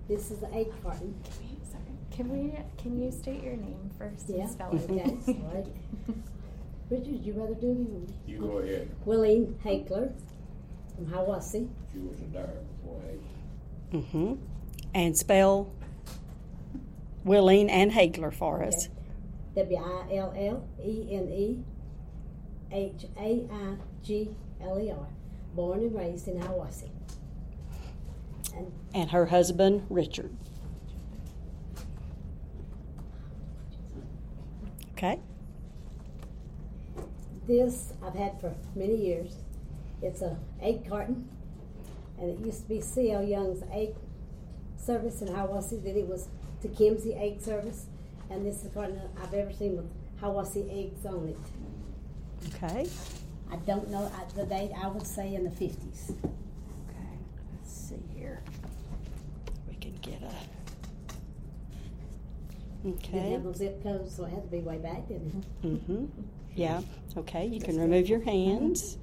This is the egg carton. Can you state your name first Yeah. and spell it? Okay. Sorry. Richard, would you rather do it? You go ahead. Willeen Hagler from Hiawassee. She was a dyer before Hagler. Mm-hmm. And spell Willeen and Hagler for us. WILLENEHAIGLER. Born and raised in Hiawassee. And her husband, Richard. Okay. This I've had for many years. It's a egg carton, and it used to be C.L. Young's egg service in Hiawassee. Then it was Tecumseh Egg Service, and this is the carton I've ever seen with Hiawassee eggs on it. Okay. I don't know the date. I would say in the 50s. Okay. Let's see here. We can get a. Didn't Okay. have no zip codes, so it had to be way back, didn't it? Mm-hmm. Yeah. Okay. You can remove your hands.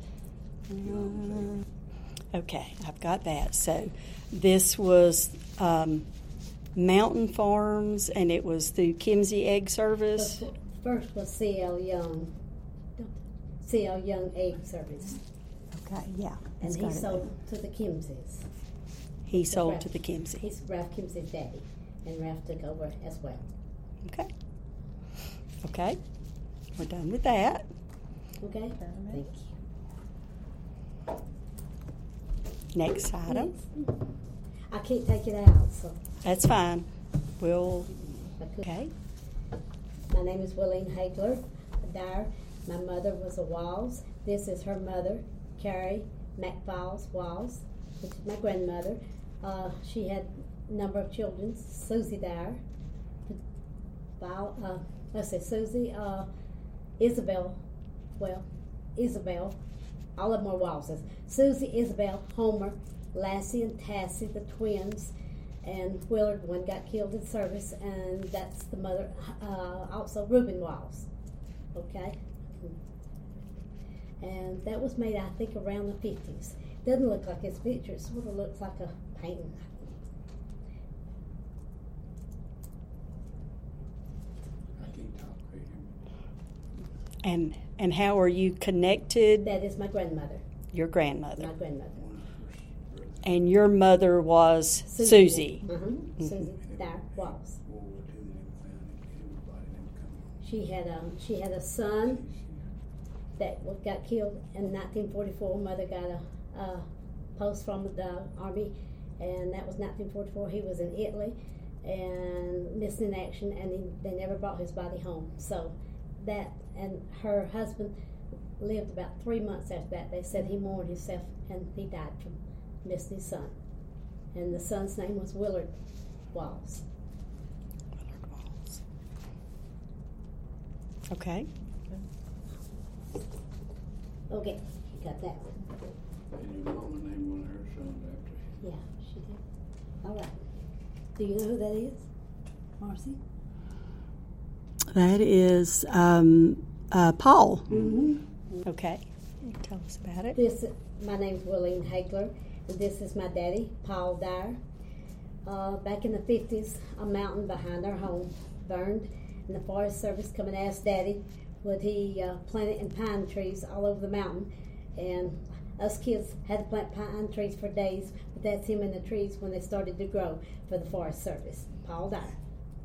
Okay. I've got that. So this was Mountain Farms, and it was through Kimsey Egg Service. First was C.L. Young. C.L. Young Egg Service. Okay. Yeah. And it's he got it. sold to the Kimseys. He sold to the Kimsey. He's Ralph Kimsey's daddy, and Ralph took over as well. Okay. Okay. We're done with that. Okay? Thank you. Next item. I can't take it out, so That's fine. We'll. I could. Okay. My name is Willeen Hagler, a dyer. My mother was a Walls. This is her mother, Carrie McFiles Walls, which is my grandmother. She had a number of children. Susie Dyer. Susie, Isabel. Isabel. All of them are Wallses. Susie, Isabel, Homer, Lassie, and Tassie, the twins, and Willard. One got killed in service, and that's the mother. Also, Reuben Walls. Okay. And that was made, I think, around the 50s. Doesn't look like his picture. It sort of looks like a painting. I can't talk right here. And how are you connected? That is my grandmother. Your grandmother. My grandmother. One of her brothers. And your mother was Susie. Susie Dyer Walls. World War II, they never found it. Everybody never come. She had a son that got killed in 1944. Mother got a post from the Army, and that was 1944. He was in Italy and missing in action, and they never brought his body home. So that, and her husband lived about 3 months after that. They said he mourned himself, and he died from missing his son. And the son's name was Willard Walls. Willard Walls. Okay. Okay, you got that one. And your mama named one of her sons after him. Yeah, she did. All right. Do you know who that is, Marcy? That is Paul. Mm-hmm. Okay. Tell us about it. My name's Willeen Hagler, and this is my daddy, Paul Dyer. Back in the 50s, a mountain behind our home burned, and the Forest Service come and asked Daddy would he plant it in pine trees all over the mountain. And us kids had to plant pine trees for days, but that's him in the trees when they started to grow for the Forest Service, Paul Dyer.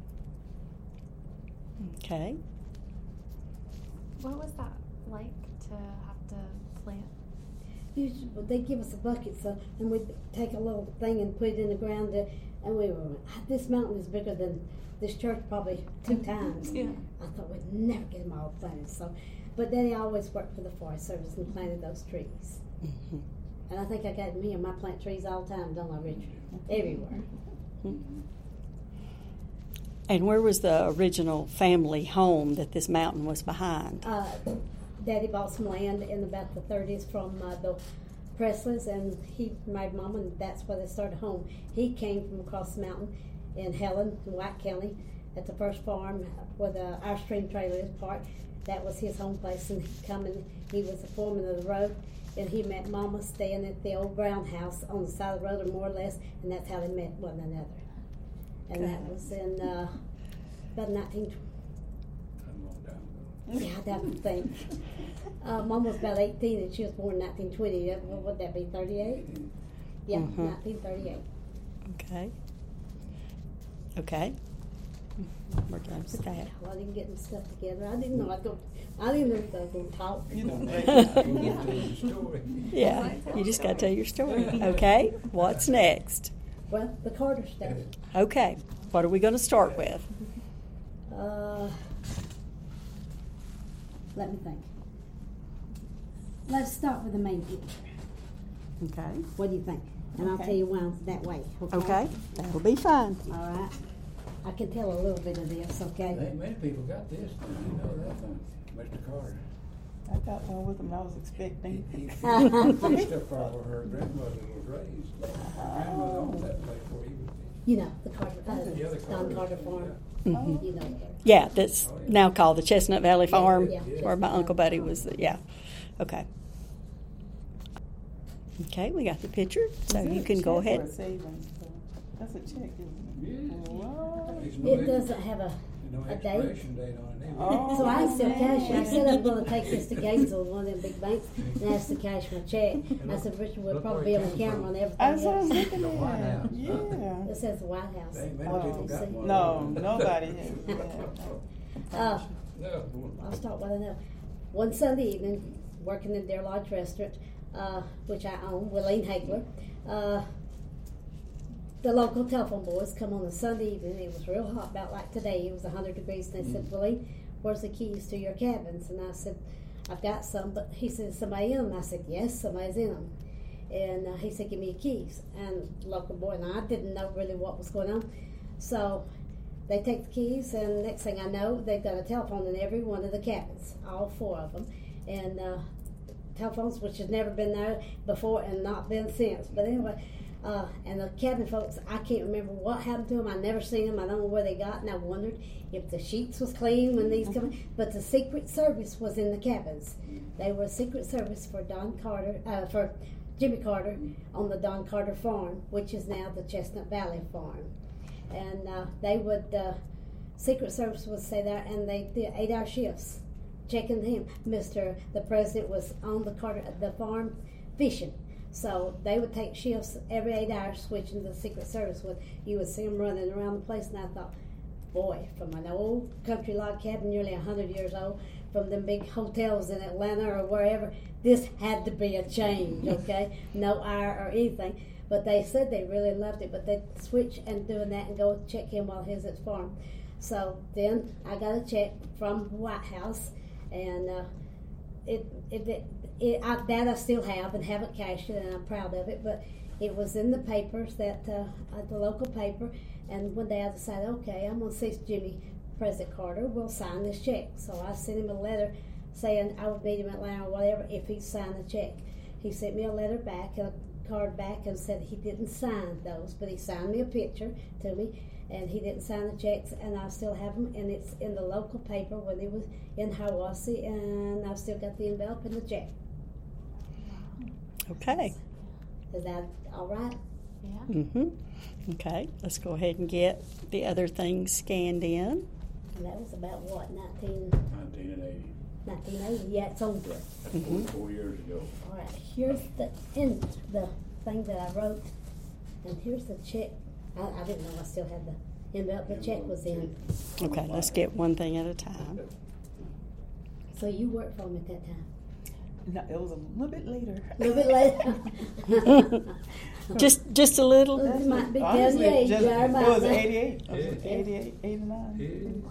Okay. What was that like to have to plant? Usually, they give us a bucket, and we'd take a little thing and put it in the ground, and we were, this mountain is bigger than this church probably 2 times. Yeah. I thought we'd never get them all planted. But Daddy always worked for the Forest Service and planted those trees. Mm-hmm. And I think I got me and my plant trees all the time, don't I, Richard? Everywhere. Mm-hmm. And where was the original family home that this mountain was behind? Daddy bought some land in about the 30s from the Presleys, and he married Mom, and that's where they started home. He came from across the mountain in Helen, in White County, at the first farm where our stream trailer is parked. That was his home place, and he was the foreman of the road, and he met Mama staying at the old brown house on the side of the road, or more or less, and that's how they met one another. And that was in about 19. A long time ago. Yeah, that would think. Mom was about 18 and she was born in 1920. What would that be, 38? Yeah, Mhm. 1938. Okay. Okay. We're done with that. Well, I didn't get my stuff together. I didn't know I didn't know if I was going to talk. You know, Get to the story. Yeah, you just got to tell your story. Okay, what's next? Well, the Carter stuff. Okay, what are we going to start with? Let me think. Let's start with the main picture. Okay. What do you think? And I'll Okay. tell you why that way. Okay, that'll be fine. All right. I can tell a little bit of this, okay? Ain't many people got this. You know that one, Mr. Carter. I got one with him I was expecting. He used to follow where her grandmother was raised. Her grandmother owned that place where he was. You know, the Carter, The other Don Carter Farm. Mhm. You know her. Yeah, that's now called the Chestnut Valley Farm, Yeah. where my Uncle Buddy was. Yeah. Okay. Okay, we got the picture, so Is that you a can go check or ahead. a savings? That's a check, isn't it? Yeah. What? There's no It doesn't have no a date. expiration date on it. either. Oh. So I still cash it. I said I'm going to take this to Gainesville, one of them big banks, and ask to cash my check. I said Richard would Look probably where be it on the came camera from. and everything That's what I was else. looking The White at. House. Yeah. It says the White House. There ain't many Oh. people got one. No, nobody has that. No. I'll start what I know. One Sunday evening, working in their lodge restaurant, which I own, Willeen Hagler, the local telephone boys come on a Sunday evening. It was real hot, about like today. It was 100 degrees, and they said, Willeen, where's the keys to your cabins? And I said, I've got some, but he said, somebody in them? I said, yes, somebody's in them. And he said, give me your keys. And the local boy and I didn't know really what was going on. So they take the keys, and next thing I know, they've got a telephone in every one of the cabins, all 4 of them. And telephones, which has never been there before and not been since. But anyway, and the cabin folks, I can't remember what happened to them. I never seen them. I don't know where they got, and I wondered if the sheets was clean when these come in. But the Secret Service was in the cabins. They were Secret Service for for Jimmy Carter on the Don Carter Farm, which is now the Chestnut Valley Farm. And they would, Secret Service would stay there, and they did 8-hour shifts checking him. The president was on the farm fishing. So they would take shifts every 8 hours, switching to the Secret Service. You would see them running around the place, and I thought, boy, from an old country log cabin, nearly 100 years old, from them big hotels in Atlanta or wherever, this had to be a change, okay? No hour or anything. But they said they really loved it, but they'd switch and doing that and go check him while he was at the farm. So then I got a check from the White House, and that I still have and haven't cashed it, and I'm proud of it. But it was in the papers, the local paper, and one day I decided, okay, I'm going to see Jimmy, President Carter, will sign this check. So I sent him a letter saying I would meet him in Atlanta or whatever if he signed the check. He sent me a letter back and a card back and said he didn't sign those, but he signed me a picture to me, and he didn't sign the checks, and I still have them, and it's in the local paper when it was in Hiawassee, and I've still got the envelope and the check. Okay. Is that all right? Yeah. Mm-hmm. Okay, let's go ahead and get the other things scanned in. And that was about what, 1980. 1980? Yeah, it's on here. That's 4 years ago. All right, here's the thing that I wrote, and here's the check. I didn't know I still had the envelope. The check was in. Okay, let's get one thing at a time. So you worked for him at that time. No, it was a little bit later. A little bit later. Just a little. It might be Honestly, 78. just- Yeah, I it was remember. 88. Yeah. 88, 89.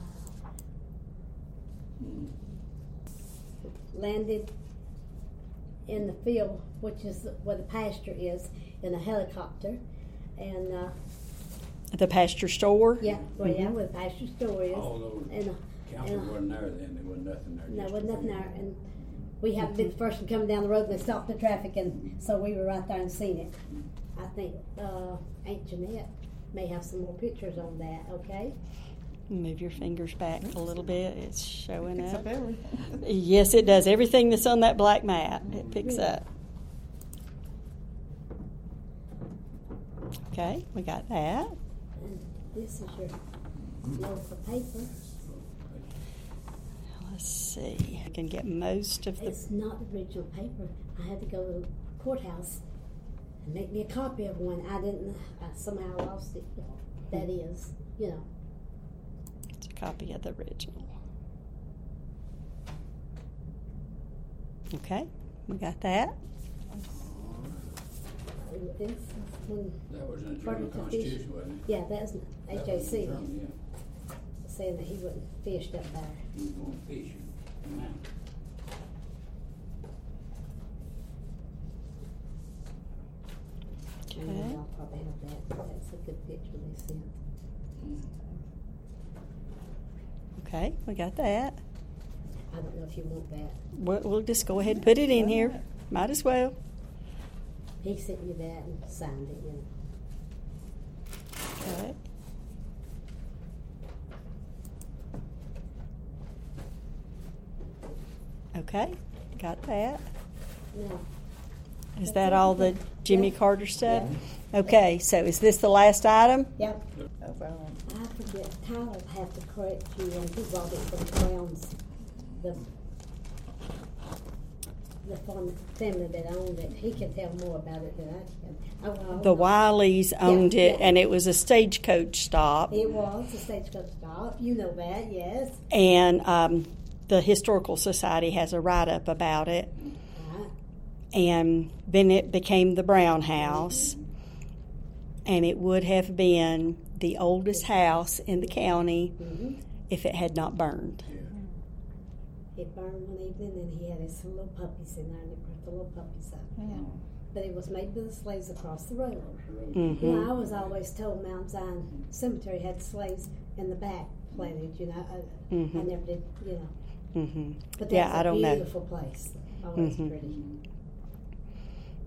Landed in the field, which is where the pasture is, in a helicopter, and The pasture store. yeah, well, yeah, where the pasture store is, All those and council wasn't there then. There wasn't nothing there. no, just wasn't a nothing field. there, and we happened to be the first one coming down the road, and they stopped the traffic, and so we were right there and seen it. I think Aunt Jeanette may have some more pictures on that. Okay. Move your fingers back a little bit. It's showing Picks up. up everything. Yes, it does. Everything that's on that black mat, it picks up. Okay, we got that. This is your local paper. Let's see. I can get most of the. It's not the original paper. I had to go to the courthouse and make me a copy of one. I didn't. I somehow lost it. But that is, you know. It's a copy of the original. Okay, we got that. This is when That was in the Burton German to fish. Constitution, wasn't it? Yeah, that's That was AJC in German, yeah. saying that he wouldn't fish up there. He was going fishing. Wow. And y'all probably have that. That's a good picture they sent. Okay, we got that. I don't know if you want that. We'll just go ahead and put it in here. Might as well. He sent me that and signed it, you know. Okay. Okay, got that. Now, Is that all the Jimmy Carter stuff? Okay, so is this the last item? yep. No problem. I forget, Tyler will have to correct you, and he brought it from Brown's, the family that owned it. He can tell more about it than I can. The Wileys owned it, yeah. and it was a stagecoach stop. It was a stagecoach stop. You know that, yes. And the Historical Society has a write-up about it. Right. And then it became the Brown House, and it would have been the oldest house in the county Mm-hmm. if it had not burned. It burned one evening, and he had his little puppies in there, and he brought the little puppies up. Yeah. But it was made by the slaves across the road. Mm-hmm. You know, I was always told Mount Zion Cemetery had slaves in the back planted, you know. I Mhm. never did, you know. Mm-hmm. But that's Yeah, I don't a know. beautiful place. Always Mhm. pretty.